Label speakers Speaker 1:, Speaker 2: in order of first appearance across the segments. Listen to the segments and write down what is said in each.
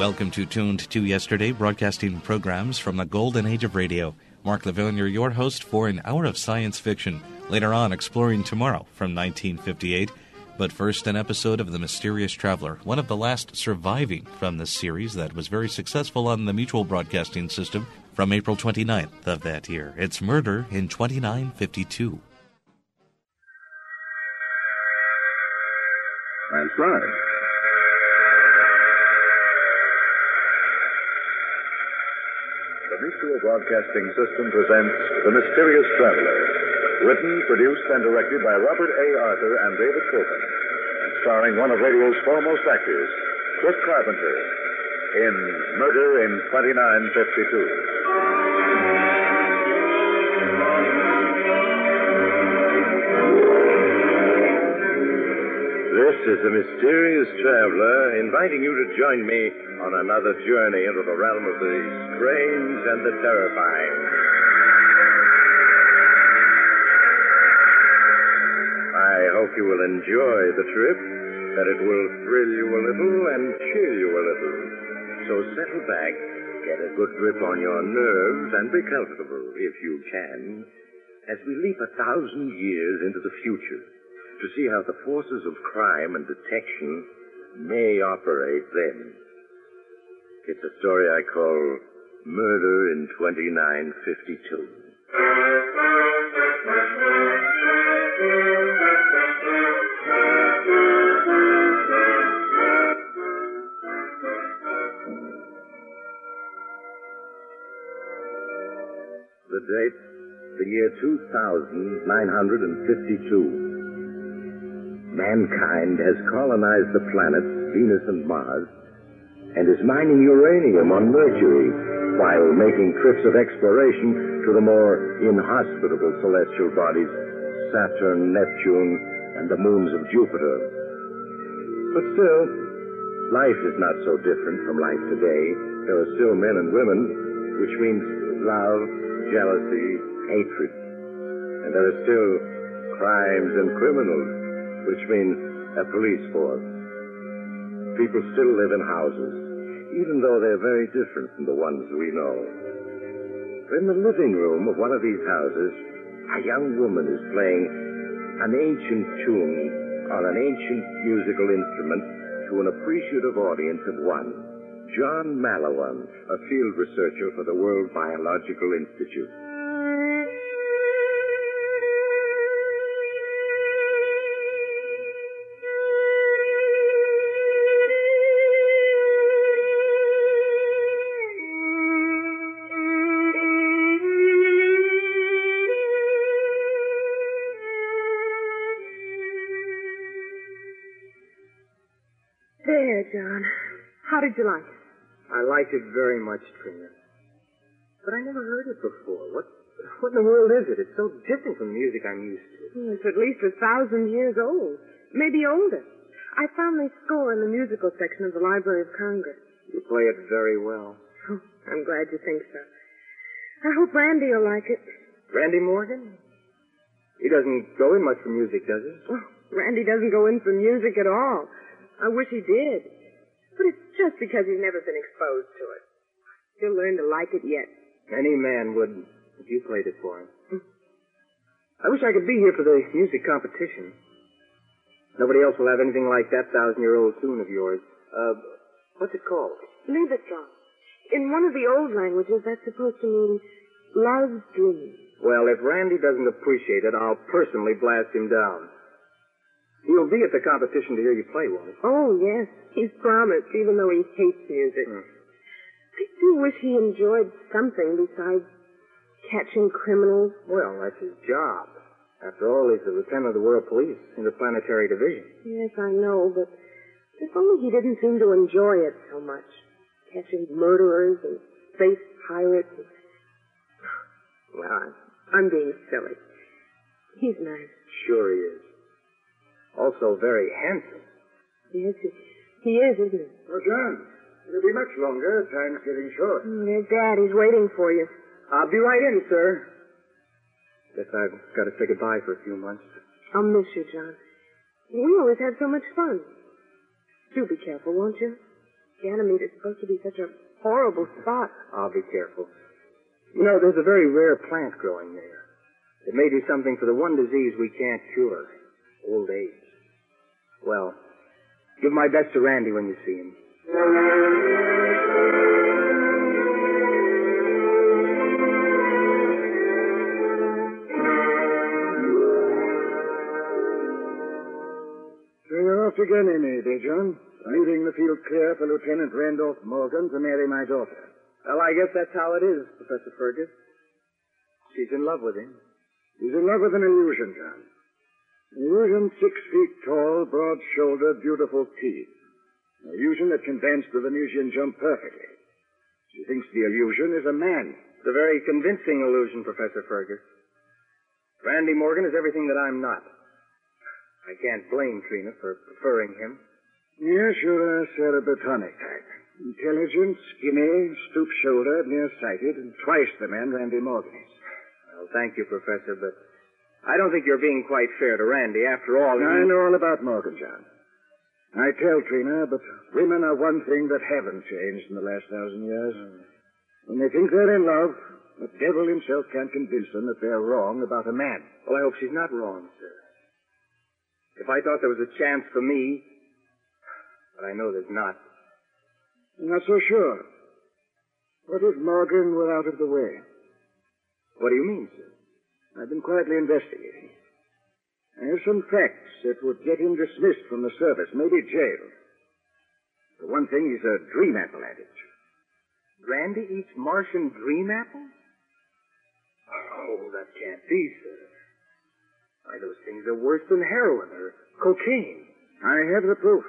Speaker 1: Welcome to Tuned to Yesterday, broadcasting programs from the golden age of radio. Mark Lavillier, your host for an hour of science fiction. Later on, Exploring Tomorrow from 1958. But first, an episode of The Mysterious Traveler, one of the last surviving from this series that was very successful on the Mutual Broadcasting System from April 29th of that year. It's Murder in 2952.
Speaker 2: That's right. The Mutual Broadcasting System presents The Mysterious Traveler, written, produced, and directed by Robert A. Arthur and David Copen, and starring one of radio's foremost actors, Kit Carpenter, in Murder in 2952. This is the Mysterious Traveler, inviting you to join me on another journey into the realm of the strange and the terrifying. I hope you will enjoy the trip, that it will thrill you a little and chill you a little. So settle back, get a good grip on your nerves, and be comfortable, if you can, as we leap 1,000 years into the future, to see how the forces of crime and detection may operate then. It's a story I call Murder in 2952. The date, the year 2952. Mankind has colonized the planets Venus and Mars and is mining uranium on Mercury while making trips of exploration to the more inhospitable celestial bodies Saturn, Neptune, and the moons of Jupiter. But still, life is not so different from life today. There are still men and women, which means love, jealousy, hatred. And there are still crimes and criminals, which means a police force. People still live in houses, even though they're very different from the ones we know. In the living room of one of these houses, a young woman is playing an ancient tune on an ancient musical instrument to an appreciative audience of one, John Malawan, a field researcher for the World Biological Institute.
Speaker 3: There, John. How did you like it?
Speaker 4: I liked it very much, Trina. But I never heard it before. What in the world is it? It's so different from the music I'm used to.
Speaker 3: It's at least 1,000 years old. Maybe older. I found the score in the musical section of the Library of Congress.
Speaker 4: You play it very well.
Speaker 3: Oh, I'm glad you think so. I hope Randy will like it.
Speaker 4: Randy Morgan? He doesn't go in much for music, does he?
Speaker 3: Oh, Randy doesn't go in for music at all. I wish he did. But it's just because he's never been exposed to it. He'll learn to like it yet.
Speaker 4: Any man would, if you played it for him. I wish I could be here for the music competition. Nobody else will have anything like that 1,000-year-old tune of yours. What's it called?
Speaker 3: Liebesong. In one of the old languages, that's supposed to mean love's dream.
Speaker 4: Well, if Randy doesn't appreciate it, I'll personally blast him down. He'll be at the competition to hear you play, won't he?
Speaker 3: Oh, yes. He's promised, even though he hates music. I do wish he enjoyed something besides catching criminals.
Speaker 4: Well, that's his job. After all, he's the lieutenant of the World Police, Interplanetary Division.
Speaker 3: Yes, I know, but if only he didn't seem to enjoy it so much. Catching murderers and space pirates. Well, I'm being silly. He's nice.
Speaker 4: Sure he is. Also very handsome.
Speaker 3: Yes, he is, isn't he?
Speaker 5: Oh, John, it'll be much longer. Time's getting short.
Speaker 3: There's Dad. He's waiting for you.
Speaker 4: I'll be right in, sir. Guess I've got to say goodbye for a few months.
Speaker 3: I'll miss you, John. We always had so much fun. Do be careful, won't you? Ganymede is supposed to be such a horrible spot.
Speaker 4: I'll be careful. You know, there's a very rare plant growing there. It may do something for the one disease we can't cure, old age. Well, give my best to Randy when you see him.
Speaker 5: So you're off to Ganymede, eh, John? Leaving the field clear for Lieutenant Randolph Morgan to marry my daughter.
Speaker 4: Well, I guess that's how it is, Professor Fergus. She's in love with him.
Speaker 5: He's in love with an illusion, John. An illusion 6 feet tall, broad-shouldered, beautiful teeth. An illusion that can dance the Venusian jump perfectly. She thinks the illusion is a man.
Speaker 4: It's a very convincing illusion, Professor Fergus. Randy Morgan is everything that I'm not. I can't blame Trina for preferring him.
Speaker 5: Yes, you're a cerebrotonic type. Intelligent, skinny, stoop-shouldered, nearsighted, and twice the man Randy Morgan is.
Speaker 4: Well, thank you, Professor, but I don't think you're being quite fair to Randy. After all,
Speaker 5: I know all about Morgan, John. I tell Trina, but women are one thing that haven't changed in the last 1,000 years. When they think they're in love, the devil himself can't convince them that they're wrong about a man.
Speaker 4: Well, I hope she's not wrong, sir. If I thought there was a chance for me, but I know there's not.
Speaker 5: I'm not so sure. What if Morgan were out of the way?
Speaker 4: What do you mean, sir?
Speaker 5: I've been quietly investigating. I have some facts that would get him dismissed from the service, maybe jailed. For one thing, he's a dream apple addict.
Speaker 4: Randy eats Martian dream apples? Oh, that can't be, sir. Why, those things are worse than heroin or cocaine.
Speaker 5: I have the proof.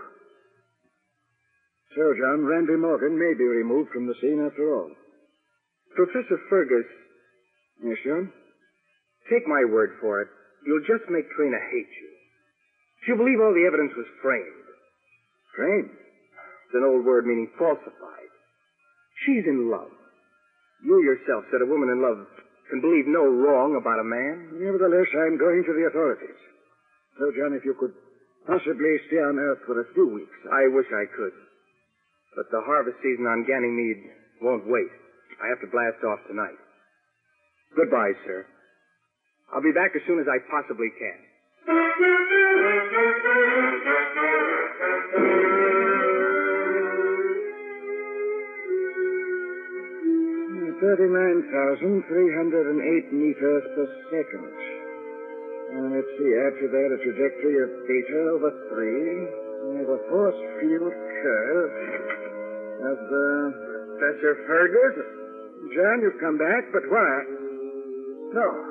Speaker 5: So, John, Randy Morgan may be removed from the scene after all.
Speaker 4: Professor Fergus.
Speaker 5: Yes, John?
Speaker 4: Take my word for it. You'll just make Trina hate you. She'll believe all the evidence was framed.
Speaker 5: Framed?
Speaker 4: It's an old word meaning falsified. She's in love. You yourself said a woman in love can believe no wrong about a man.
Speaker 5: Nevertheless, I'm going to the authorities. So, John, if you could possibly stay on Earth for a few weeks.
Speaker 4: I wish I could. But the harvest season on Ganymede won't wait. I have to blast off tonight. Goodbye, sir. I'll be back as soon as I possibly can.
Speaker 5: 39,308 meters per second. Let's see, add to that a trajectory of beta over 3. We have a force field curve of
Speaker 4: Professor Fergus?
Speaker 5: John, you've come back, but why? No.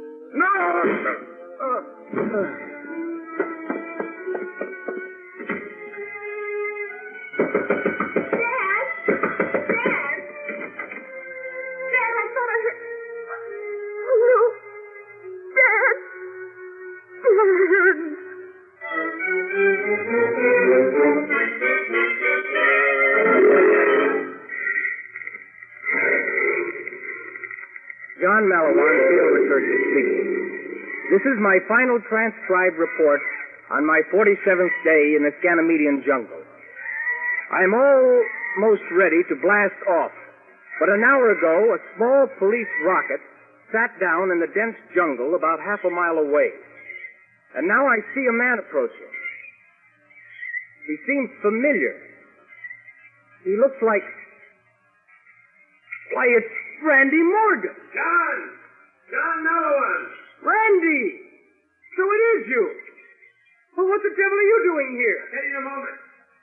Speaker 4: John Malawan, field researcher speaking. This is my final transcribed report on my 47th day in the Ganymedian jungle. I'm almost ready to blast off, but an hour ago, a small police rocket sat down in the dense jungle about half a mile away. And now I see a man approaching. He seems familiar. He looks like... Why, it's Randy Morgan.
Speaker 6: John Malawan.
Speaker 4: Randy! So it is you. Well, what the devil are you doing here?
Speaker 6: In a moment.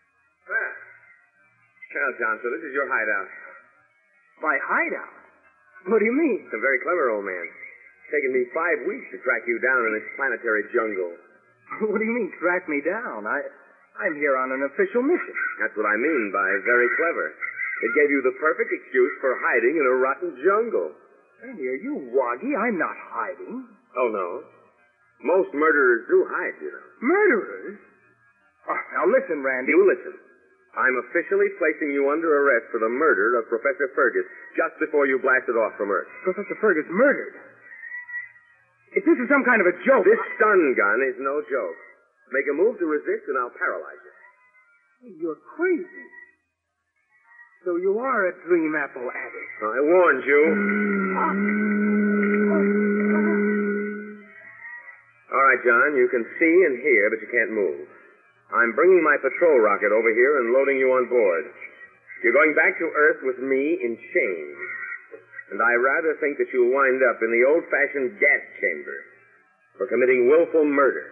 Speaker 6: Well, John, so this is your hideout.
Speaker 4: My hideout? What do you mean?
Speaker 6: A very clever old man. It's taken me 5 weeks to track you down in this planetary jungle.
Speaker 4: What do you mean, track me down? I'm here on an official mission.
Speaker 6: That's what I mean by very clever. It gave you the perfect excuse for hiding in a rotten jungle.
Speaker 4: Randy, are you woggy? I'm not hiding.
Speaker 6: Oh, no? Most murderers do hide, you know.
Speaker 4: Murderers? Oh, now listen, Randy.
Speaker 6: You listen. I'm officially placing you under arrest for the murder of Professor Fergus just before you blasted off from Earth.
Speaker 4: Professor Fergus murdered? If this is some kind of a joke...
Speaker 6: This stun gun is no joke. Make a move to resist and I'll paralyze you.
Speaker 4: You're crazy. So you are a dream apple addict.
Speaker 6: I warned you. All right, John, you can see and hear, but you can't move. I'm bringing my patrol rocket over here and loading you on board. You're going back to Earth with me in chains. And I rather think that you'll wind up in the old-fashioned gas chamber for committing willful murder.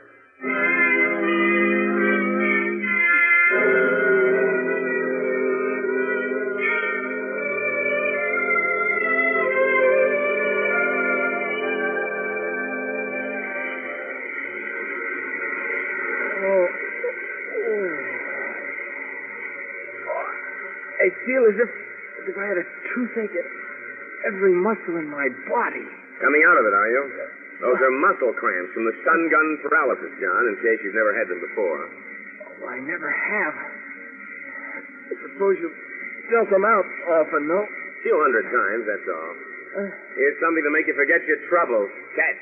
Speaker 4: I feel as if I had a toothache at every muscle in my body.
Speaker 6: Coming out of it, are you? Those are muscle cramps from the stun gun paralysis, John, in case you've never had them before.
Speaker 4: Oh, I never have. I suppose you felt them out often, no?
Speaker 6: A few hundred times, that's all. Here's something to make you forget your troubles. Catch.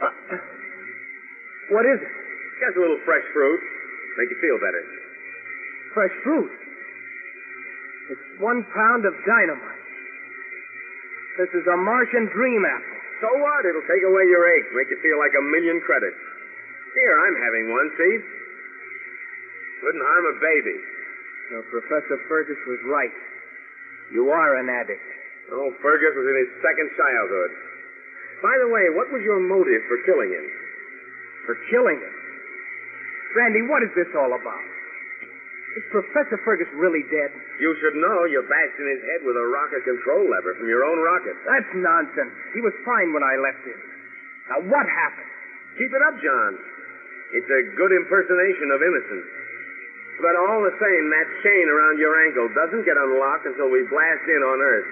Speaker 4: What is it?
Speaker 6: Just a little fresh fruit. Make you feel better.
Speaker 4: Fresh fruit. It's 1 pound of dynamite. This is a Martian dream apple.
Speaker 6: So what? It'll take away your aches, make you feel like 1,000,000 credits. Here, I'm having one, see? Couldn't harm a baby.
Speaker 4: So Professor Fergus was right. You are an addict.
Speaker 6: Oh, Fergus was in his second childhood. By the way, what was your motive for killing him?
Speaker 4: For killing him? Randy, what is this all about? Is Professor Fergus really dead?
Speaker 6: You should know you bashed in his head with a rocket control lever from your own rocket.
Speaker 4: That's nonsense. He was fine when I left him. Now, what happened?
Speaker 6: Keep it up, John. It's a good impersonation of innocence. But all the same, that chain around your ankle doesn't get unlocked until we blast in on Earth.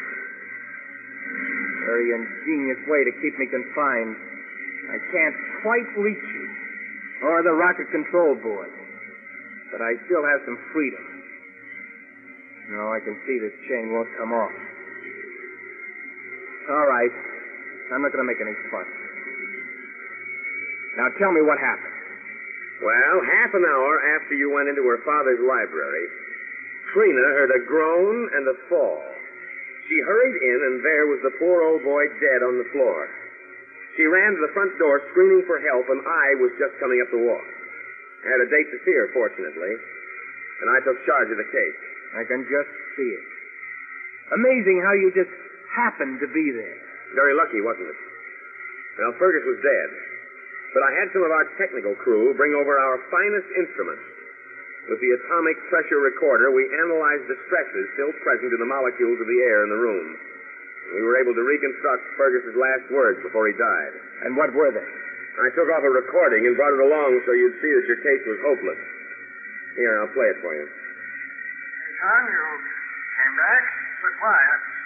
Speaker 4: Very ingenious way to keep me confined. I can't quite reach you, or the rocket control board. But I still have some freedom. No, I can see this chain won't come off. All right. I'm not going to make any fuss. Now tell me what happened.
Speaker 6: Well, half an hour after you went into her father's library, Trina heard a groan and a fall. She hurried in, and there was the poor old boy dead on the floor. She ran to the front door screaming for help, and I was just coming up the walk. I had a date to see her, fortunately, and I took charge of the case.
Speaker 4: I can just see it. Amazing how you just happened to be there.
Speaker 6: Very lucky, wasn't it? Well, Fergus was dead, but I had some of our technical crew bring over our finest instruments. With the atomic pressure recorder, we analyzed the stresses still present in the molecules of the air in the room. We were able to reconstruct Fergus's last words before he died.
Speaker 4: And what were they?
Speaker 6: I took off a recording and brought it along so you'd see that your case was hopeless. Here, I'll play it for you.
Speaker 7: John, you came back? But why?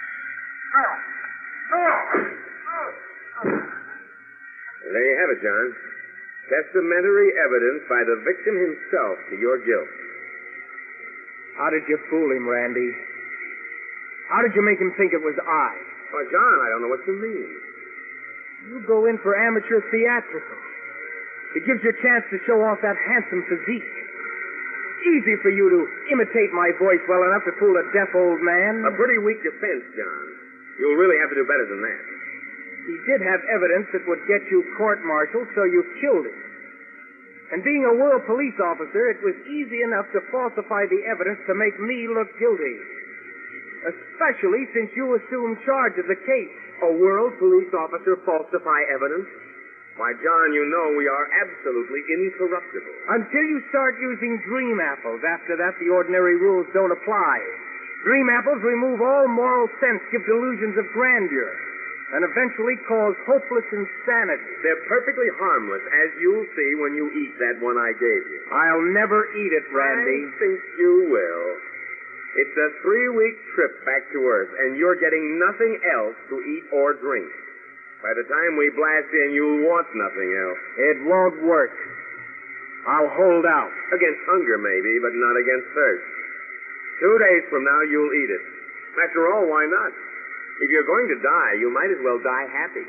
Speaker 6: There you have it, John. Testamentary evidence by the victim himself to your guilt.
Speaker 4: How did you fool him, Randy? How did you make him think it was I?
Speaker 6: Well, John, I don't know what you mean.
Speaker 4: You go in for amateur theatrical. It gives you a chance to show off that handsome physique. Easy for you to imitate my voice well enough to fool a deaf old man.
Speaker 6: A pretty weak defense, John. You'll really have to do better than that.
Speaker 4: He did have evidence that would get you court-martialed, so you killed him. And being a world police officer, it was easy enough to falsify the evidence to make me look guilty. Especially since you assumed charge of the case.
Speaker 6: A world police officer falsify evidence? Why, John, you know we are absolutely incorruptible.
Speaker 4: Until you start using dream apples. After that, the ordinary rules don't apply. Dream apples remove all moral sense, give delusions of grandeur, and eventually cause hopeless insanity.
Speaker 6: They're perfectly harmless, as you'll see when you eat that one I gave you.
Speaker 4: I'll never eat it, Randy.
Speaker 6: I think you will. It's a 3-week trip back to Earth, and you're getting nothing else to eat or drink. By the time we blast in, you'll want nothing else.
Speaker 4: It won't work. I'll hold out.
Speaker 6: Against hunger, maybe, but not against thirst. 2 days from now, you'll eat it. After all, why not? If you're going to die, you might as well die happy.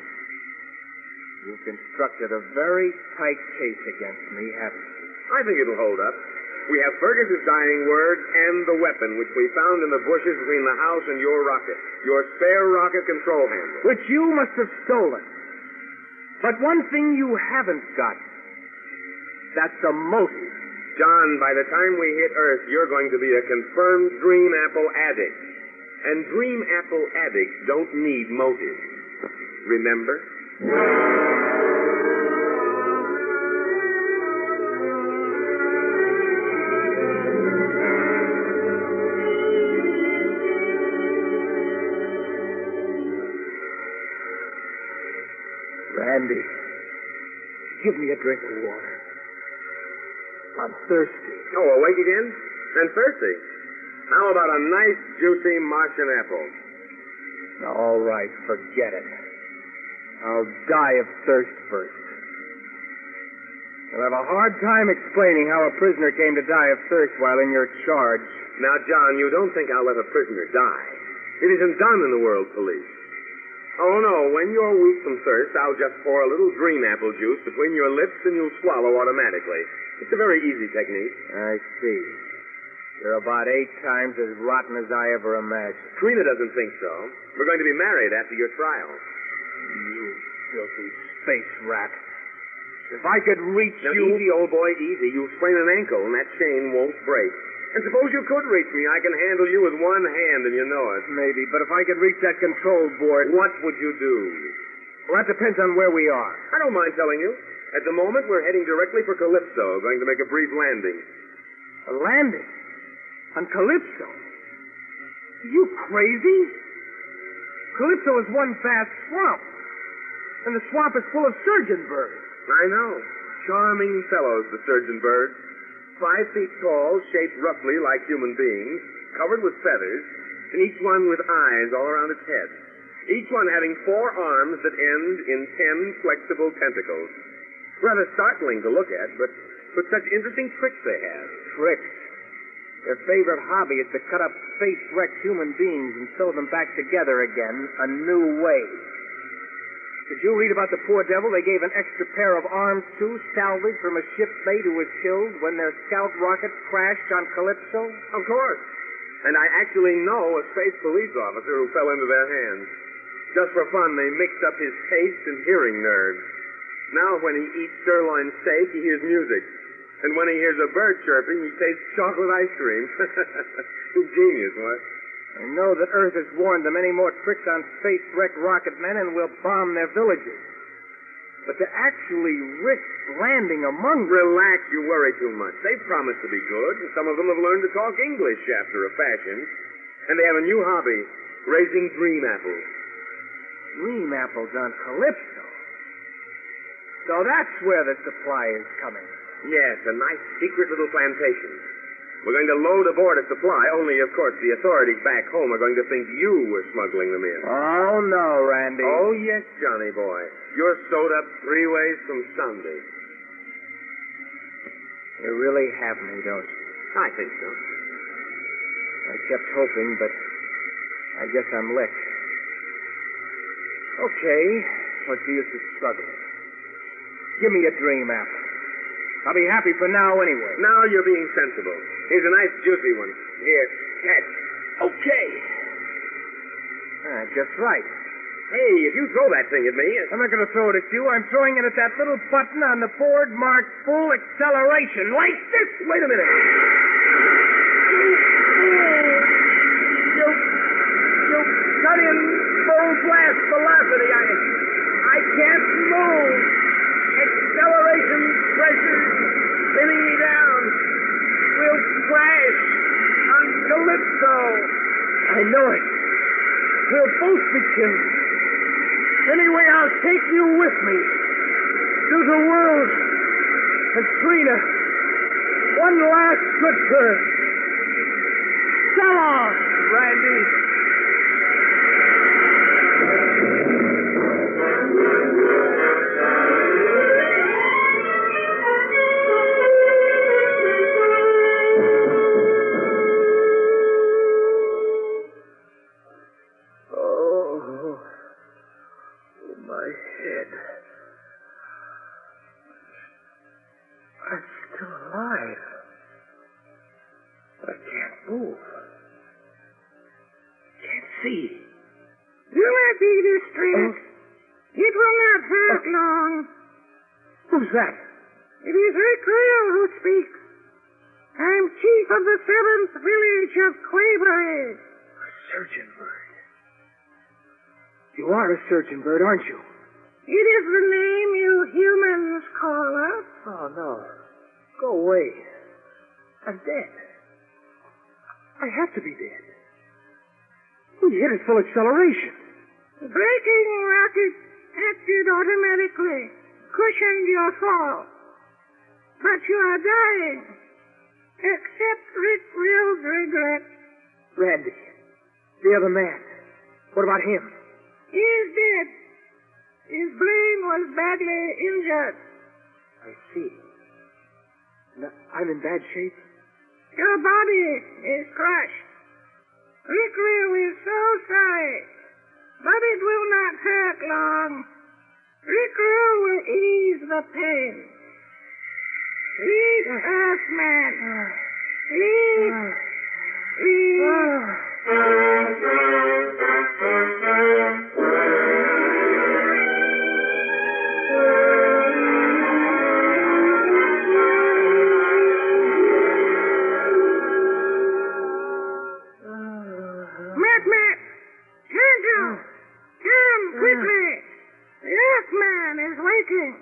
Speaker 4: You've constructed a very tight case against me, haven't you?
Speaker 6: I think it'll hold up. We have Fergus's dying words and the weapon, which we found in the bushes between the house and your rocket. Your spare rocket control handle.
Speaker 4: Which you must have stolen. But one thing you haven't got. That's a motive.
Speaker 6: John, by the time we hit Earth, you're going to be a confirmed Dream Apple addict. And Dream Apple addicts don't need motives. Remember?
Speaker 4: Randy, give me a drink of water. I'm thirsty.
Speaker 6: Oh, awake again? And thirsty? How about a nice, juicy Martian apple?
Speaker 4: All right, forget it. I'll die of thirst first. I'll have a hard time explaining how a prisoner came to die of thirst while in your charge.
Speaker 6: Now, John, you don't think I'll let a prisoner die. It isn't done in the world police. Oh, no, when you're weak from thirst, I'll just pour a little Dream Apple juice between your lips and you'll swallow automatically. It's a very easy technique.
Speaker 4: I see. You're about 8 times as rotten as I ever imagined.
Speaker 6: Trina doesn't think so. We're going to be married after your trial.
Speaker 4: You filthy space rat. If I could reach
Speaker 6: now,
Speaker 4: you...
Speaker 6: Easy, old boy, easy. You'll sprain an ankle and that chain won't break. And suppose you could reach me. I can handle you with one hand and you know it.
Speaker 4: Maybe, but if I could reach that control board...
Speaker 6: What would you do?
Speaker 4: Well, that depends on where we are.
Speaker 6: I don't mind telling you. At the moment, we're heading directly for Calypso, going to make a brief landing.
Speaker 4: A landing? On Calypso? Are you crazy? Calypso is one vast swamp. And the swamp is full of surgeon birds.
Speaker 6: I know. Charming fellows, the surgeon birds. 5 feet tall, shaped roughly like human beings, covered with feathers, and each one with eyes all around its head. Each one having 4 arms that end in 10 flexible tentacles. Rather startling to look at, but such interesting tricks they have.
Speaker 4: Tricks? Their favorite hobby is to cut up space-wrecked human beings and sew them back together again a new way. Did you read about the poor devil they gave an extra pair of arms to, salvaged from a shipmate who was killed when their scout rocket crashed on Calypso?
Speaker 6: Of course. And I actually know a space police officer who fell into their hands. Just for fun, they mixed up his taste and hearing nerves. Now when he eats sirloin steak, he hears music. And when he hears a bird chirping, he tastes chocolate ice cream. Ingenious, what?
Speaker 4: I know that Earth has warned them any more tricks on space-wrecked rocket men and will bomb their villages. But to actually risk landing among them...
Speaker 6: Relax, you worry too much. They've promised to be good, and some of them have learned to talk English after a fashion. And they have a new hobby, raising dream apples.
Speaker 4: Dream apples on Calypso? So that's where the supply is coming.
Speaker 6: Yes, a nice secret little plantation. We're going to load aboard a supply, only, of course, the authorities back home are going to think you were smuggling them in.
Speaker 4: Oh, no, Randy.
Speaker 6: Oh, yes, Johnny boy. You're sewed up 3 ways from Sunday.
Speaker 4: You really have me, don't you?
Speaker 6: I think so.
Speaker 4: I kept hoping, but I guess I'm licked. Okay, what's the use of struggling? Give me a dream apple. I'll be happy for now anyway.
Speaker 6: Now you're being sensible. Here's a nice juicy one. Here, catch.
Speaker 4: Okay. Just right.
Speaker 6: Hey, if you throw that thing at me...
Speaker 4: I'm not going to throw it at you. I'm throwing it at that little button on the board marked full acceleration. Like this.
Speaker 6: Wait a minute.
Speaker 4: You cut in full blast velocity. I can't move. Acceleration pressure spinning me down. We'll crash on Calypso. I know it. We'll both be killed. Anyway, I'll take you with me to the world. And Trina, one last good turn. So long, Randy. move. Can't see.
Speaker 8: Do not be distressed. It will not hurt long.
Speaker 4: Who's that?
Speaker 8: It is Rick Real who speaks. I'm chief of the 7th village of Quavery.
Speaker 4: A surgeon bird. You are a surgeon bird, aren't you?
Speaker 8: It is the name you humans call us.
Speaker 4: Oh, no. Go away. I'm dead. I have to be dead. We hit at full acceleration.
Speaker 8: Braking rocket acted automatically, cushioned your fall. But you are dying. Accept Rick Real's regret.
Speaker 4: Randy. The other man. What about him?
Speaker 8: He is dead. His brain was badly injured.
Speaker 4: I see. Now, I'm in bad shape?
Speaker 8: Your body is crushed. Rick Real is so sorry, but it will not hurt long. Rick Real will ease the pain. Sleep, Earthman. Sleep. Matt, Angel, come quickly. The Earthman is waking.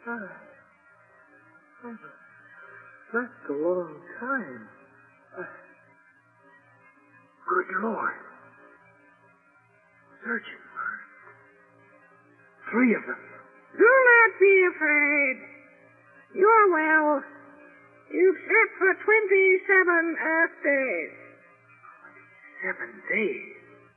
Speaker 4: That's a long time. Good Lord. Surgeon birds. 3 of them.
Speaker 8: Do not be afraid. You're well. You've slept for 27 Earth days.
Speaker 4: 7 days.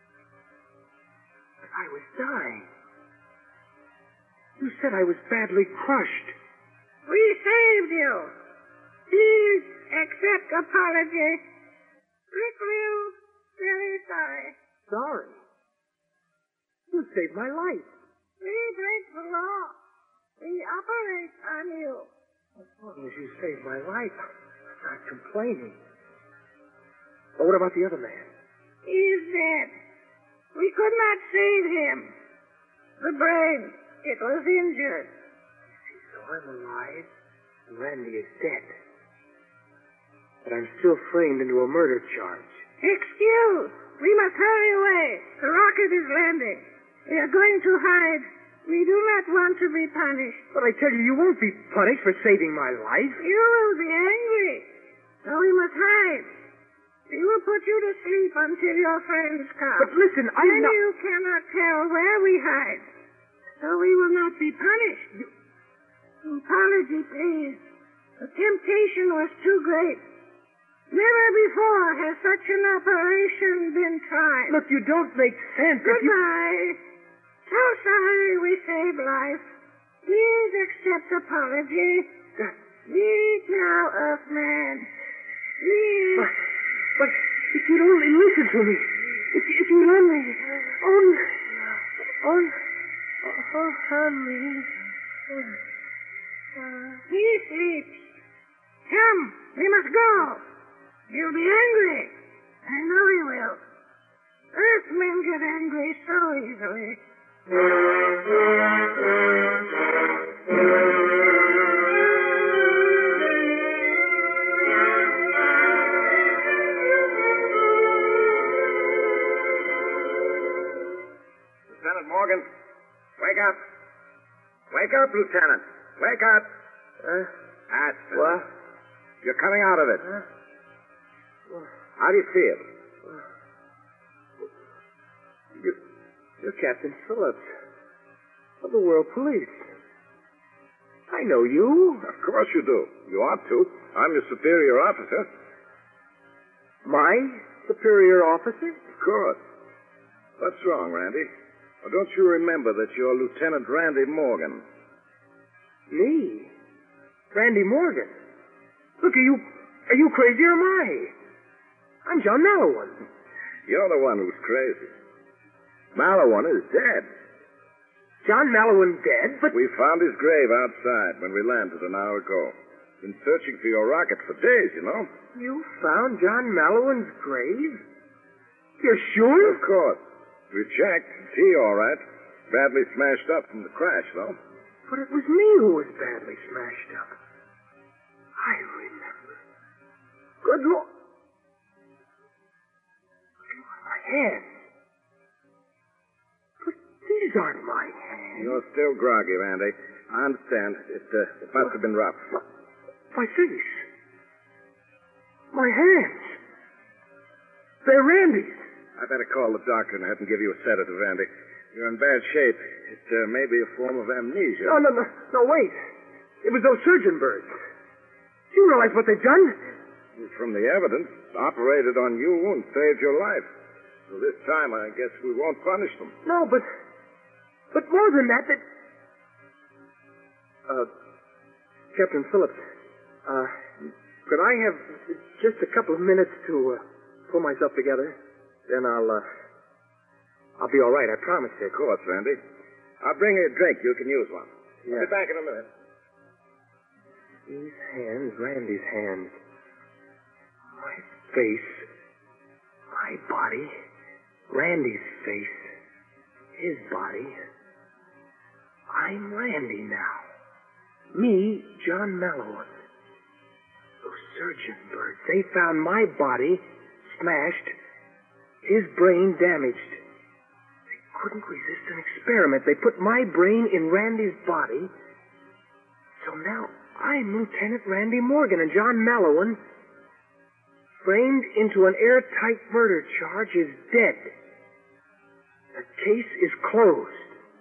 Speaker 4: But I was dying. You said I was badly crushed.
Speaker 8: We saved you. Please accept apology. Rick Real, very sorry.
Speaker 4: Sorry? You saved my life.
Speaker 8: We break the law. We operate on you.
Speaker 4: As long as you saved my life, I'm not complaining. But what about the other man?
Speaker 8: He's dead. We could not save him. The brain, it was injured.
Speaker 4: So I'm alive, and Randy is dead. But I'm still framed into a murder charge.
Speaker 8: Excuse. We must hurry away. The rocket is landing. We are going to hide. We do not want to be punished.
Speaker 4: But I tell you, you won't be punished for saving my life.
Speaker 8: You will be angry. So we must hide. We will put you to sleep until your friends come.
Speaker 4: But listen, I'm not...
Speaker 8: you cannot tell where we hide. So we will not be punished. Apology, please. The temptation was too great. Never before has such an operation been tried.
Speaker 4: Look, you don't make sense.
Speaker 8: Goodbye. So sorry we saved life. Please accept apology. Sleep now, Earthman. Sleep.
Speaker 4: But if you'd only listen to me. If you'd only...
Speaker 8: He sleeps. Come, we must go. He'll be angry. I know he will. Earthmen get angry so easily.
Speaker 6: Lieutenant Morgan, wake up. Wake up, Lieutenant. Wake up. That's it.
Speaker 4: What?
Speaker 6: You're coming out of it. How do you feel?
Speaker 4: You're Captain Phillips of the World Police. I know you.
Speaker 6: Of course you do. You ought to. I'm your superior officer.
Speaker 4: My superior officer?
Speaker 6: Of course. What's wrong, Randy? Or don't you remember that you're Lieutenant Randy Morgan?
Speaker 4: Me? Randy Morgan? Look, are you crazy or am I? I'm John Maliwan.
Speaker 6: You're the one who's crazy. Maliwan is dead.
Speaker 4: John Maliwan dead? But...
Speaker 6: We found his grave outside when we landed an hour ago.
Speaker 5: Been searching for your rocket for days, you know.
Speaker 4: You found John Mallowan's grave? You're sure?
Speaker 5: Of course. We checked. He all right. Badly smashed up from the crash, though.
Speaker 4: But it was me who was badly smashed up. I remember. Good Lord. Look at my hands. But these aren't my hands.
Speaker 5: You're still groggy, Randy. I understand. It must have been rough.
Speaker 4: My face. My hands. They're Randy's.
Speaker 5: I better call the doctor and have him give you a sedative, Randy. You're in bad shape. It may be a form of amnesia.
Speaker 4: No, wait. It was those surgeon birds. Do you realize what they've done?
Speaker 5: From the evidence, operated on you and saved your life. So this time, I guess we won't punish them.
Speaker 4: No, but more than that, Captain Phillips, could I have just a couple of minutes to pull myself together? Then I'll be all right, I promise you.
Speaker 5: Of course, Randy. I'll bring you a drink. You can use one.
Speaker 4: Yeah.
Speaker 5: I'll be back in a minute.
Speaker 4: These hands, Randy's hands. My face. My body. Randy's face. His body. I'm Randy now. Me, John Mallowan. Those surgeon birds, they found my body smashed, his brain damaged. They couldn't resist an experiment. They put my brain in Randy's body. So now I'm Lieutenant Randy Morgan, and John Mallowan, framed into an airtight murder charge, is dead. The case is closed.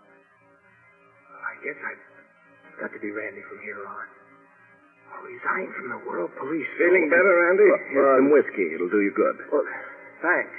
Speaker 4: I guess I've got to be Randy from here on. I'll resign from the World Police.
Speaker 5: Feeling better, Randy? Here's some whiskey. It'll do you good.
Speaker 4: Well, thanks.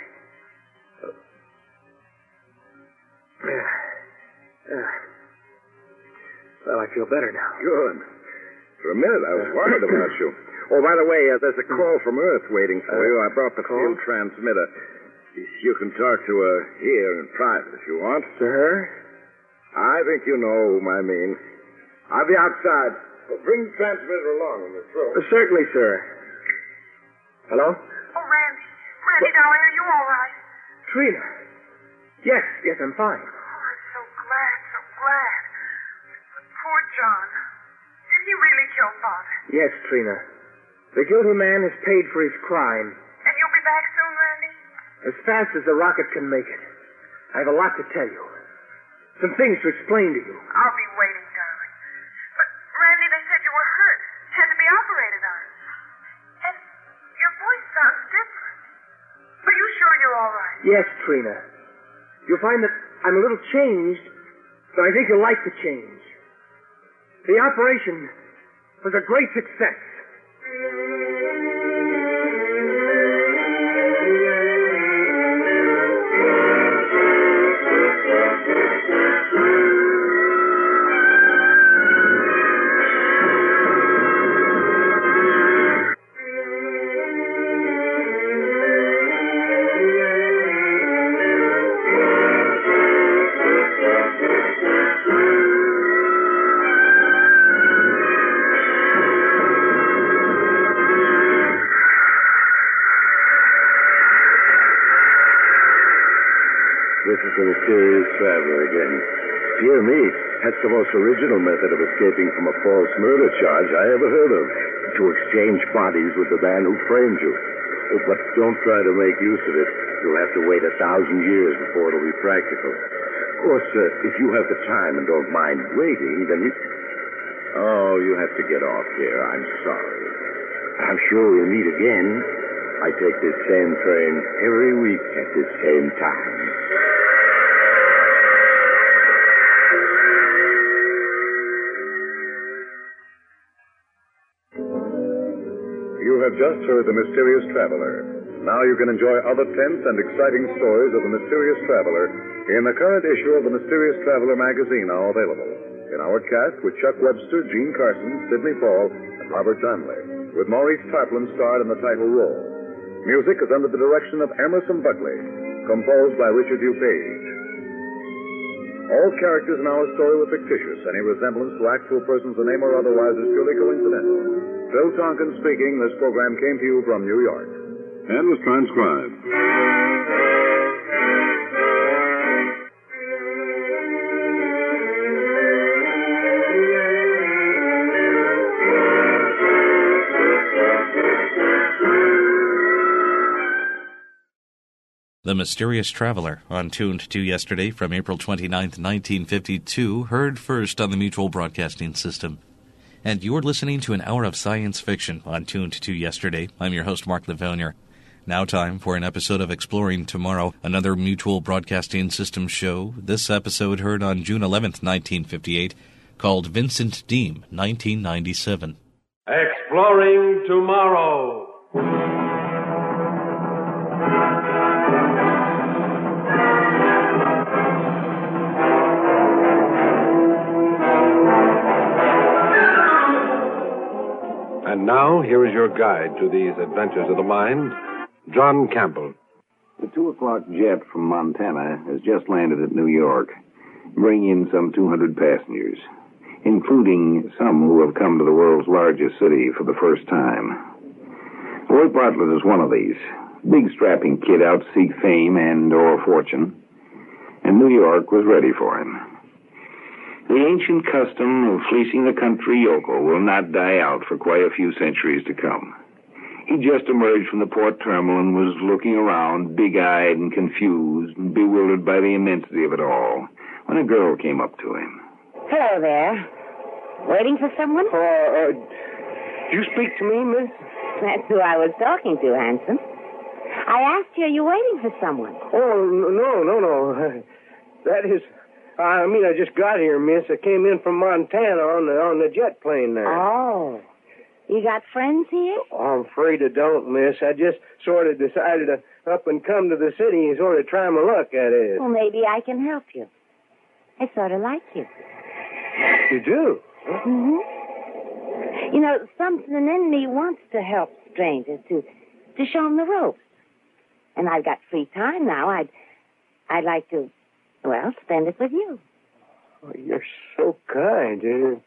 Speaker 4: Well, I feel better now.
Speaker 5: Good. For a minute, I was worried about you. Oh, by the way, there's a call from Earth waiting for you. I brought the field transmitter. You can talk to her here in private if you want.
Speaker 4: To her?
Speaker 5: I think you know whom I mean. I'll be outside. Well, bring the transmitter along in this room.
Speaker 4: Certainly, sir. Hello?
Speaker 8: Oh, Randy. Randy, darling, are you all right?
Speaker 4: Trina. Yes, I'm fine.
Speaker 8: Oh, I'm so glad, so glad. But poor John. Did he really kill Father?
Speaker 4: Yes, Trina. The guilty man has paid for his crime.
Speaker 8: And you'll be back soon, Randy?
Speaker 4: As fast as the rocket can make it. I have a lot to tell you. Some things to explain to you.
Speaker 8: I'll be waiting, darling. But, Randy, they said you were hurt. Had to be operated on. And your voice sounds different. Are you sure you're all right?
Speaker 4: Yes, Trina. You'll find that I'm a little changed, but I think you'll like the change. The operation was a great success.
Speaker 2: This is the mysterious traveler again. Dear me, that's the most original method of escaping from a false murder charge I ever heard of. To exchange bodies with the man who framed you. But don't try to make use of it. You'll have to wait 1,000 years before it'll be practical. Of course, if you have the time and don't mind waiting, then you... Oh, you have to get off here. I'm sorry. I'm sure we'll meet again. I take this same train every week at this same time.
Speaker 9: You have just heard The Mysterious Traveler. Now you can enjoy other tense and exciting stories of The Mysterious Traveler in the current issue of The Mysterious Traveler magazine, now available. In our cast with Chuck Webster, Gene Carson, Sidney Paul, and Robert Donnelly, with Maurice Tarplin starred in the title role. Music is under the direction of Emerson Buckley, composed by Richard U. Page. All characters in our story were fictitious. Any resemblance to actual persons, a name or otherwise, is purely coincidental. Phil Tonkin speaking. This program came to you from New York and was transcribed.
Speaker 1: The Mysterious Traveler, on Tuned to Yesterday from April 29th, 1952, heard first on the Mutual Broadcasting System. And you're listening to an hour of science fiction on Tuned to Yesterday. I'm your host, Mark Livonier. Now time for an episode of Exploring Tomorrow, another Mutual Broadcasting System show. This episode heard on June 11th, 1958, called Vincent Deem, 1997.
Speaker 10: Exploring Tomorrow. And now, here is your guide to these adventures of the mind, John Campbell.
Speaker 2: The 2 o'clock jet from Montana has just landed at New York, bringing in some 200 passengers, including some who have come to the world's largest city for the first time. Roy Bartlett is one of these. Big strapping kid out to seek fame and/or fortune, and New York was ready for him. The ancient custom of fleecing the country yokel will not die out for quite a few centuries to come. He just emerged from the port terminal and was looking around, big-eyed and confused and bewildered by the immensity of it all, when a girl came up to him.
Speaker 11: Hello there. Waiting for someone?
Speaker 4: Do you speak to me, miss?
Speaker 11: That's who I was talking to, handsome. I asked you, are you waiting for someone?
Speaker 4: Oh, no. That is... I just got here, miss. I came in from Montana on the jet plane there.
Speaker 11: Oh. You got friends here?
Speaker 4: Oh, I'm afraid I don't, miss. I just sort of decided to up and come to the city and sort of try my luck at it.
Speaker 11: Well, maybe I can help you. I sort of like you.
Speaker 4: You do?
Speaker 11: Mm-hmm. You know, something in me wants to help strangers, to show them the ropes. And I've got free time now. I'd like to... well, spend it with you.
Speaker 4: Oh, you're so kind. You're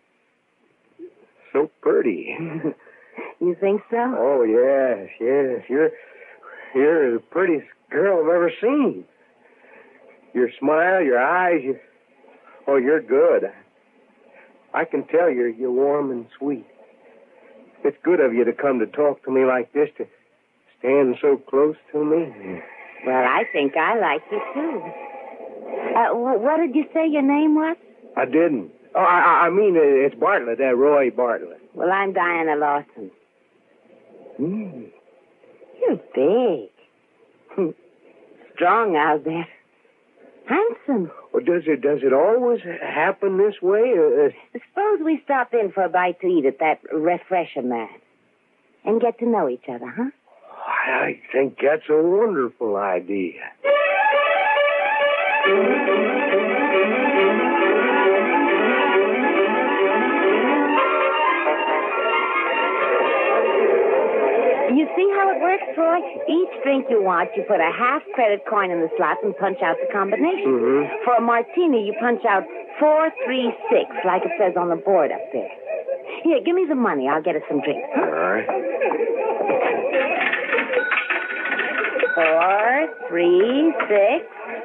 Speaker 4: so pretty.
Speaker 11: You think so?
Speaker 4: Oh, yes. You're the prettiest girl I've ever seen. Your smile, your eyes, you're good. I can tell you're warm and sweet. It's good of you to come to talk to me like this, to stand so close to me.
Speaker 11: Well, I think I like you, too. What did you say your name was?
Speaker 4: I didn't. Oh, I mean, it's Bartlett, Roy Bartlett.
Speaker 11: Well, I'm Diana Lawson. You're big. Strong out there. Handsome.
Speaker 4: Well, does it always happen this way?
Speaker 11: Suppose we stop in for a bite to eat at that refresher mat and get to know each other, huh?
Speaker 4: I think that's a wonderful idea.
Speaker 11: You see how it works, Troy? Each drink you want, you put a half credit coin in the slot and punch out the combination.
Speaker 4: Mm-hmm.
Speaker 11: For a martini, you punch out 4, 3, 6, like it says on the board up there. Here, give me the money. I'll get us some drinks. Huh?
Speaker 4: All right.
Speaker 11: 4, 3, 6.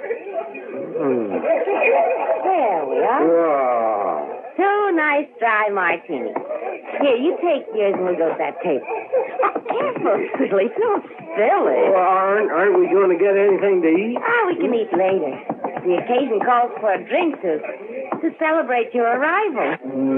Speaker 11: There we are.
Speaker 4: Wow.
Speaker 11: 2 nice dry martinis. Here, you take yours and we'll go to that table. Oh, careful, silly. Don't spill it.
Speaker 4: Well, aren't we going to get anything to eat?
Speaker 11: Oh, we can eat later. The occasion calls for a drink to celebrate your arrival.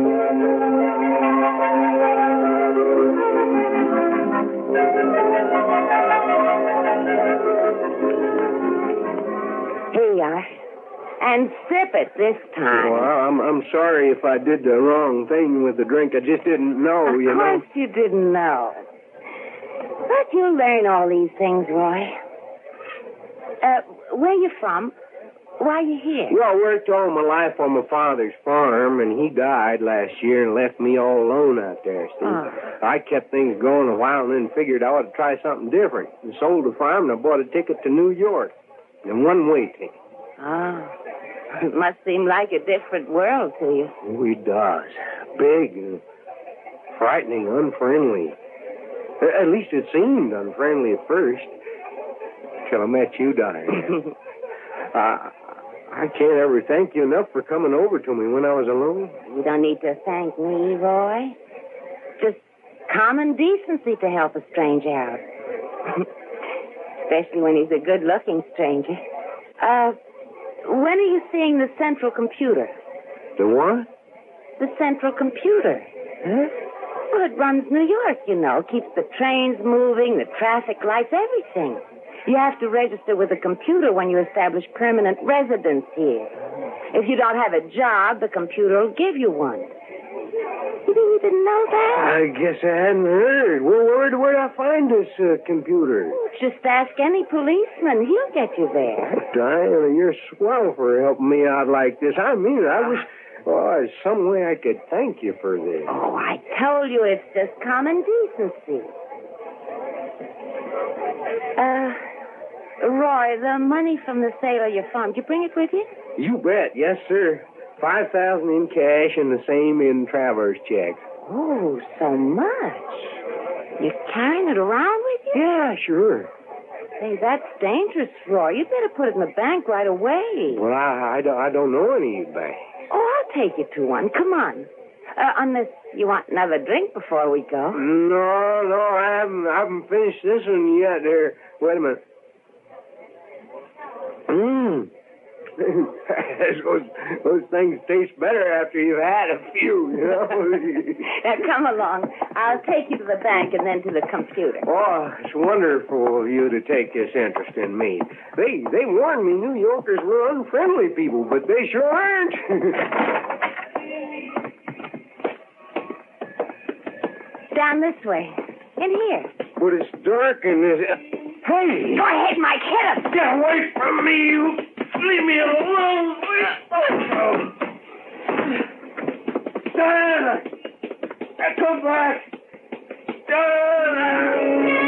Speaker 11: Here you are. And sip it this time.
Speaker 4: Well, I'm sorry if I did the wrong thing with the drink. I just didn't know, you know.
Speaker 11: Of course you didn't know. But you'll learn all these things, Roy. Where you from? Why are you here?
Speaker 4: Well, I worked all my life on my father's farm, and he died last year and left me all alone out there, Steve.
Speaker 11: Oh.
Speaker 4: I kept things going a while and then figured I ought to try something different. And sold the farm, and I bought a ticket to New York. A one-way ticket.
Speaker 11: Oh. It must seem like a different world to you.
Speaker 4: Oh, it does. Big and
Speaker 12: frightening, unfriendly. At least it seemed unfriendly at first. Till I met you, Diane. I can't ever thank you enough for coming over to me when I was alone.
Speaker 11: You don't need to thank me, Roy. Just common decency to help a stranger out. Especially when he's a good-looking stranger. When are you seeing the central computer?
Speaker 12: The what?
Speaker 11: The central computer.
Speaker 12: Huh?
Speaker 11: Well, it runs New York, you know. Keeps the trains moving, the traffic lights, everything. You have to register with the computer when you establish permanent residence here. If you don't have a job, the computer will give you one. You didn't know that?
Speaker 12: I guess I hadn't heard. Well, where'd I find this computer?
Speaker 11: Just ask any policeman. He'll get you there.
Speaker 12: Diana, you're swell for helping me out like this. I mean it. I wish... Oh, there's some way I could thank you for this.
Speaker 11: Oh, I told you it's just common decency. Roy, the money from the sale of your farm, did you bring it with you?
Speaker 12: You bet. Yes, sir. $5,000 in cash and the same in traveler's checks.
Speaker 11: Oh, so much. You're carrying it around with you?
Speaker 12: Yeah, sure.
Speaker 11: Hey, that's dangerous, Roy. You better put it in the bank right away.
Speaker 12: Well, I don't know any banks.
Speaker 11: Oh, I'll take you to one. Come on. Unless you want another drink before we go.
Speaker 12: No, I haven't finished this one yet. There. Wait a minute. Those things taste better after you've had a few, you know.
Speaker 11: Now, come along. I'll take you to the bank and then to the computer.
Speaker 12: Oh, it's wonderful of you to take this interest in me. They warned me New Yorkers were unfriendly people, but they sure aren't.
Speaker 11: Down this way. In here.
Speaker 12: But it's dark in this... Hey!
Speaker 11: Go ahead, Mike. Hit him.
Speaker 12: Get away from me, you... Leave me alone. Diana! Come back! Diana!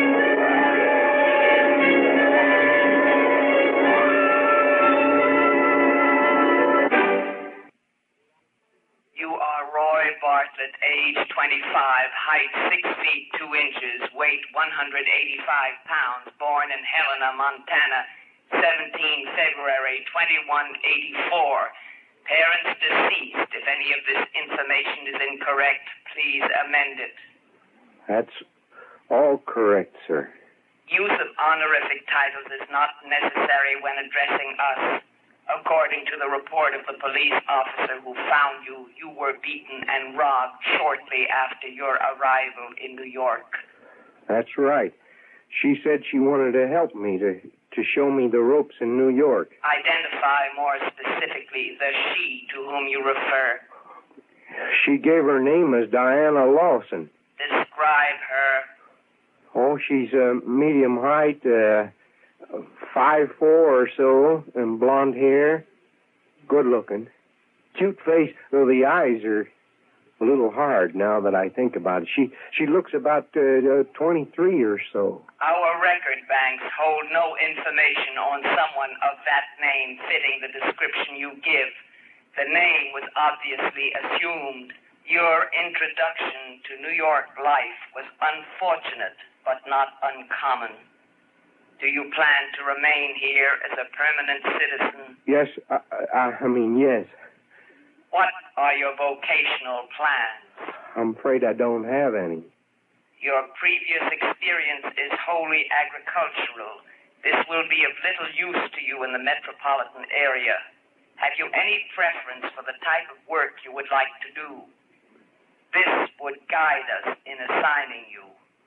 Speaker 13: You are Roy Bartlett, age 25, height 6 feet 2 inches, weight 185 pounds, born in Helena, Montana, 17 February 2184. Parents deceased. If any of this information is incorrect, please amend it.
Speaker 12: That's all correct, sir.
Speaker 13: Use of honorific titles is not necessary when addressing us. According to the report of the police officer who found you, you were beaten and robbed shortly after your arrival in New York.
Speaker 12: That's right. She said she wanted to help me to show me the ropes in New York.
Speaker 13: Identify more specifically the she to whom you refer.
Speaker 12: She gave her name as Diana Lawson.
Speaker 13: Describe her.
Speaker 12: Oh, she's medium height, 5'4" or so, and blonde hair. Good looking. Cute face, though the eyes are a little hard now that I think about it. She looks about 23 or so.
Speaker 13: Our record banks hold no information on someone of that name fitting the description you give. The name was obviously assumed. Your introduction to New York life was unfortunate, but not uncommon. Do you plan to remain here as a permanent citizen?
Speaker 12: Yes, I mean, yes.
Speaker 13: What are your vocational plans?
Speaker 12: I'm afraid I don't have any.
Speaker 13: Your previous experience is wholly agricultural. This will be of little use to you in the metropolitan area. Have you any preference for the type of work you would like to do? This would guide us in assigning you.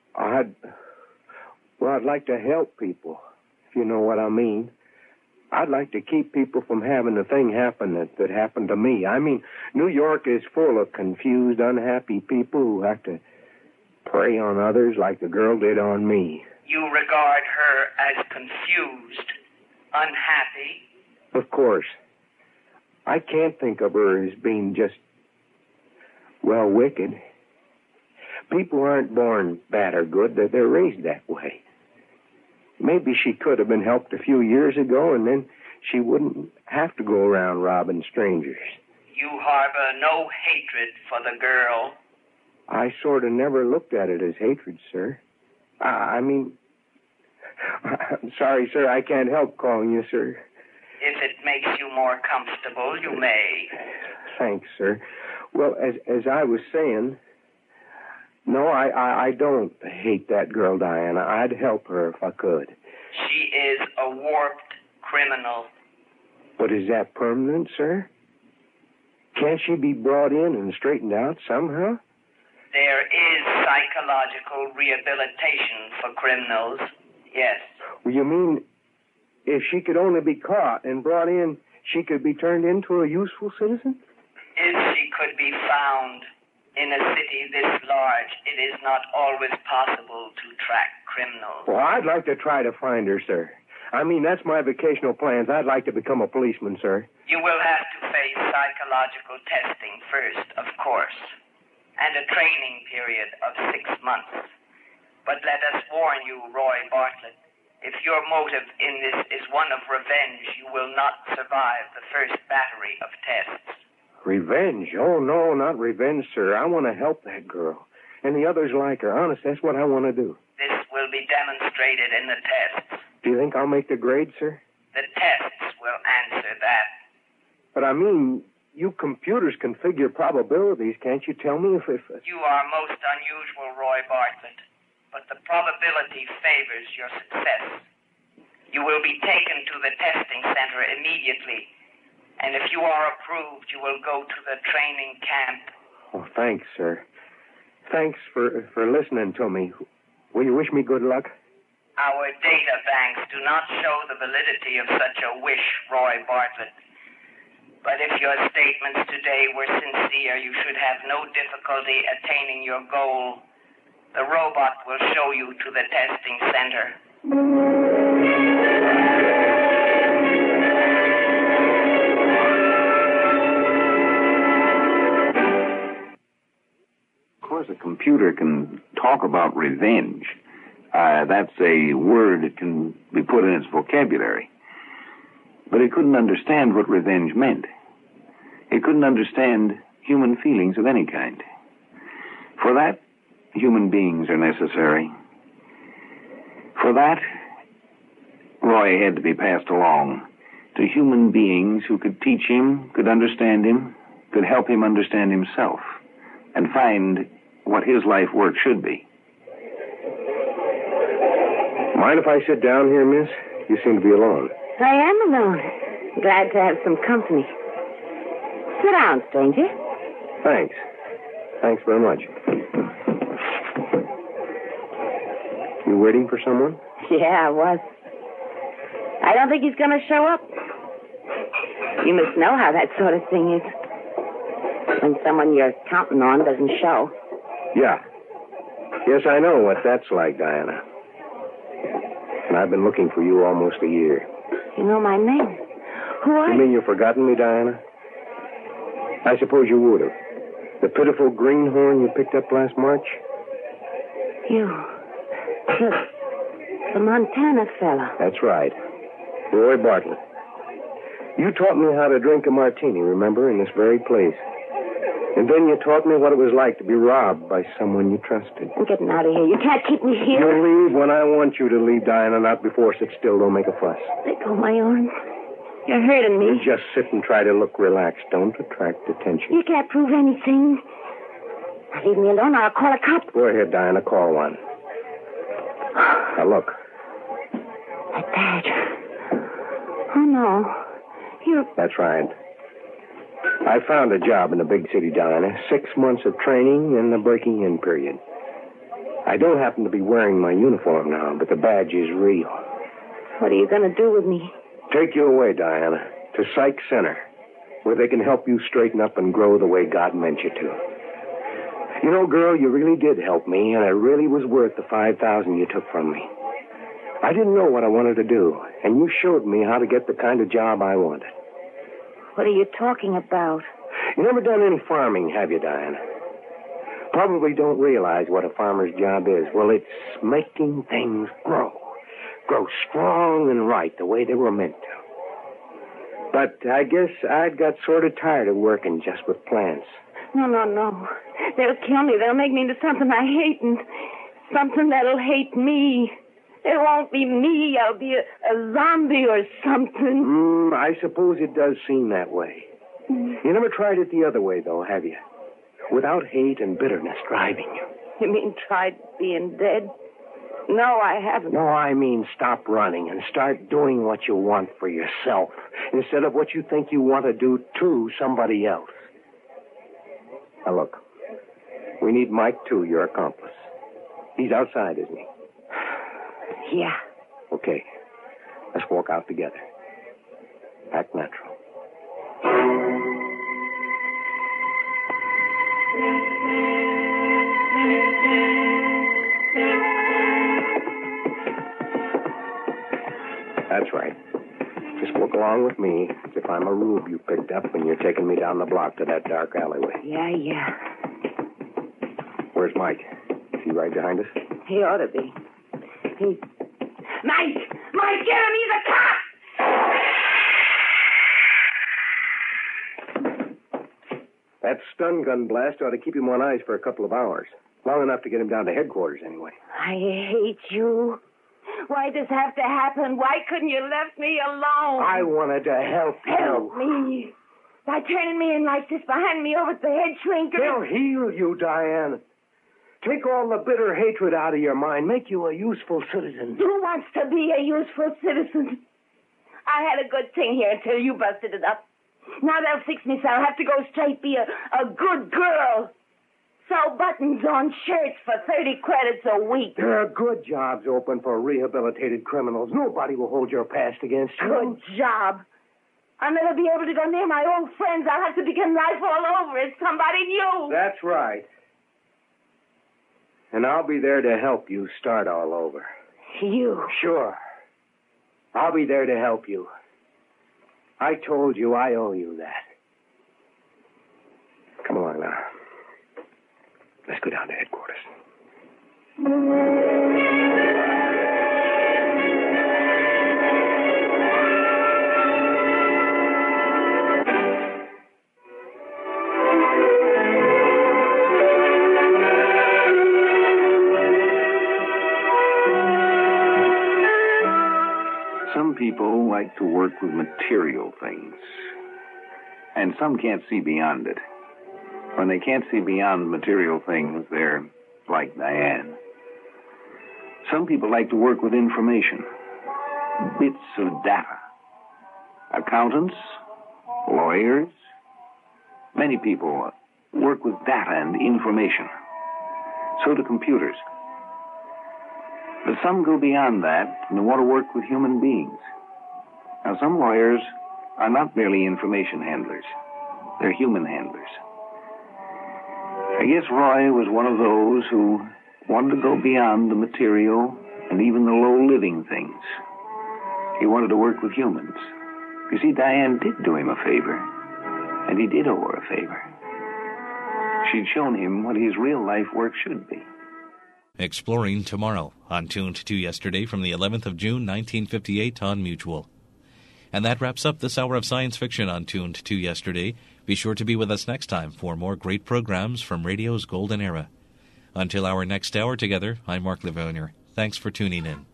Speaker 12: I'd like to help people, if you know what I mean. I'd like to keep people from having the thing happen that happened to me. I mean, New York is full of confused, unhappy people who have to prey on others like the girl did on me.
Speaker 13: You regard her as confused, unhappy?
Speaker 12: Of course. I can't think of her as being just, well, wicked. People aren't born bad or good. They're raised that way. Maybe she could have been helped a few years ago, and then she wouldn't have to go around robbing strangers.
Speaker 13: You harbor no hatred for the girl?
Speaker 12: I sort of never looked at it as hatred, sir. I'm sorry, sir. I can't help calling you, sir.
Speaker 13: If it makes you more comfortable, you may.
Speaker 12: Thanks, sir. Well, as I was saying, no, I don't hate that girl, Diana. I'd help her if I could.
Speaker 13: She is a warped criminal.
Speaker 12: But is that permanent, sir? Can't she be brought in and straightened out somehow?
Speaker 13: There is psychological rehabilitation for criminals, yes.
Speaker 12: Well, you mean if she could only be caught and brought in, she could be turned into a useful citizen?
Speaker 13: If she could be found in a city this large, it is not always possible to track criminals.
Speaker 12: Well, I'd like to try to find her, sir. I mean, that's my vocational plans. I'd like to become a policeman, sir.
Speaker 13: You will have to face psychological testing first, of course, and a training period of 6 months. But let us warn you, Roy Bartlett, if your motive in this is one of revenge, you will not survive the first battery of tests.
Speaker 12: Revenge? Oh, no, not revenge, sir. I want to help that girl. And the others like her. Honest, that's what I want to do.
Speaker 13: This will be demonstrated in the tests.
Speaker 12: Do you think I'll make the grade, sir?
Speaker 13: The tests will answer that.
Speaker 12: But I mean, you computers can figure probabilities. Can't you tell me if...
Speaker 13: You are most unusual, Roy Bartlett. But the probability favors your success. You will be taken to the testing center immediately. And if you are approved, you will go to the training camp.
Speaker 12: Oh, thanks, sir. Thanks for listening to me. Will you wish me good luck?
Speaker 13: Our data banks do not show the validity of such a wish, Roy Bartlett. But if your statements today were sincere, you should have no difficulty attaining your goal. The robot will show you to the testing center.
Speaker 14: Of course, a computer can talk about revenge. That's a word that can be put in its vocabulary. But it couldn't understand what revenge meant. It couldn't understand human feelings of any kind. For that, human beings are necessary. For that, Roy had to be passed along to human beings who could teach him, could understand him, could help him understand himself, and find what his life work should be.
Speaker 12: Mind if I sit down here, miss? You seem to be alone.
Speaker 11: I am alone. Glad to have some company. Sit down, stranger.
Speaker 12: Thanks. Thanks very much. You waiting for someone?
Speaker 11: Yeah, I was. I don't think he's going to show up. You must know how that sort of thing is. When someone you're counting on doesn't show.
Speaker 12: Yeah. Yes, I know what that's like, Diana. And I've been looking for you almost a year.
Speaker 11: You know my name. Who are you?
Speaker 12: You mean you've forgotten me, Diana? I suppose you would have. The pitiful greenhorn you picked up last March?
Speaker 11: You. The Montana fella.
Speaker 12: That's right. Roy Bartlett. You taught me how to drink a martini, remember, in this very place. And then you taught me what it was like to be robbed by someone you trusted.
Speaker 11: I'm getting out of here. You can't keep me here.
Speaker 12: You'll leave when I want you to leave, Diana, not before. Sit still. Don't make a fuss.
Speaker 11: Let go of my arm. You're hurting me.
Speaker 12: You just sit and try to look relaxed. Don't attract attention.
Speaker 11: You can't prove anything. Now leave me alone or I'll call a cop.
Speaker 12: Go ahead, Diana. Call one. Now, look.
Speaker 11: That badge. Oh, no. You...
Speaker 12: That's right. I found a job in a big city, Diana. 6 months of training and the breaking-in period. I don't happen to be wearing my uniform now, but the badge is real.
Speaker 11: What are you going to do with me?
Speaker 12: Take you away, Diana, to Psych Center, where they can help you straighten up and grow the way God meant you to. You know, girl, you really did help me, and it really was worth the $5,000 you took from me. I didn't know what I wanted to do, and you showed me how to get the kind of job I wanted.
Speaker 11: What are you talking about?
Speaker 12: You never done any farming, have you, Diana? Probably don't realize what a farmer's job is. Well, it's making things grow strong and right the way they were meant to. But I guess I'd got sort of tired of working just with plants.
Speaker 11: No. They'll kill me. They'll make me into something I hate and something that'll hate me. It won't be me. I'll be a zombie or something.
Speaker 12: I suppose it does seem that way. You never tried it the other way, though, have you? Without hate and bitterness driving you.
Speaker 11: You mean tried being dead? No, I haven't.
Speaker 12: No, I mean stop running and start doing what you want for yourself instead of what you think you want to do to somebody else. Now, look. We need Mike, too, your accomplice. He's outside, isn't he?
Speaker 11: Yeah.
Speaker 12: Okay. Let's walk out together. Act natural. That's right. Just walk along with me as if I'm a rube you picked up and you're taking me down the block to that dark alleyway.
Speaker 11: Yeah.
Speaker 12: Where's Mike? Is he right behind us?
Speaker 11: He ought to be. Mike! Get him! He's a cop!
Speaker 12: That stun gun blast ought to keep him on ice for a couple of hours. Long enough to get him down to headquarters, anyway.
Speaker 11: I hate you. Why does this have to happen? Why couldn't you left me alone?
Speaker 12: I wanted to help you.
Speaker 11: Help me? By turning me in like this behind me over at the head shrinker?
Speaker 12: They'll heal you, Diane. Take all the bitter hatred out of your mind. Make you a useful citizen.
Speaker 11: Who wants to be a useful citizen? I had a good thing here until you busted it up. Now they'll fix me so I'll have to go straight be a good girl. Sew buttons on shirts for 30 credits a week.
Speaker 12: There are good jobs open for rehabilitated criminals. Nobody will hold your past against you.
Speaker 11: Good job. I'll never be able to go near my old friends. I'll have to begin life all over as somebody new.
Speaker 12: That's right. And I'll be there to help you start all over.
Speaker 11: You?
Speaker 12: Sure. I'll be there to help you. I told you I owe you that. Come along now. Let's go down to headquarters.
Speaker 14: Some people like to work with material things, and some can't see beyond it. When they can't see beyond material things, they're like Diane. Some people like to work with information, bits of data. Accountants, lawyers, many people work with data and information. So do computers. But some go beyond that and they want to work with human beings. Now, some lawyers are not merely information handlers. They're human handlers. I guess Roy was one of those who wanted to go beyond the material and even the low-living things. He wanted to work with humans. You see, Diane did do him a favor, and he did owe her a favor. She'd shown him what his real-life work should be.
Speaker 1: Exploring tomorrow on Tuned to Yesterday from the 11th of June, 1958 on Mutual. And that wraps up this hour of science fiction on Tuned to Yesterday. Be sure to be with us next time for more great programs from radio's golden era. Until our next hour together, I'm Mark Livonier. Thanks for tuning in.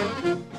Speaker 1: Bye.